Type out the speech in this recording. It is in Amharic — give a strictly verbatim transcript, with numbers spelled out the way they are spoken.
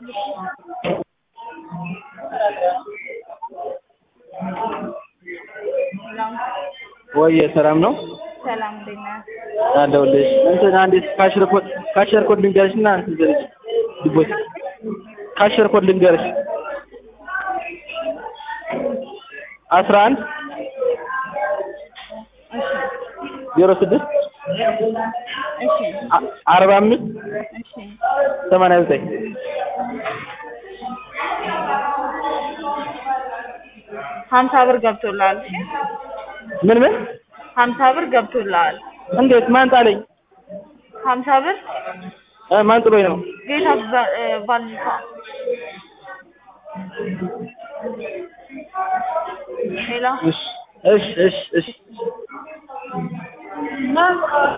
ወይ ሰላም ነው? ሰላም ደህና አለሁልሽ። እንትን አንዴ ካሽር ኮድ ካሽር ኮድ ልንገርሽና እንትን ዘርሽ ዲቦት ካሽር ኮድ ልንገርሽ አስራ አንድ ዜሮ ስድስት እሺ አርባ አምስት እሺ ሰማንያ ዘጠኝ ሀምሳ ብር ገብቶልሃል። እሺ ምን ምን ሀምሳ ብር ገብቶልሃል። እንዴት ማን ጣለኝ? ሀምሳ ብር እ ማን ጥሎኝ ነው? ጌታ ባልታ ሄሎ እሺ እሺ እሺ እሺ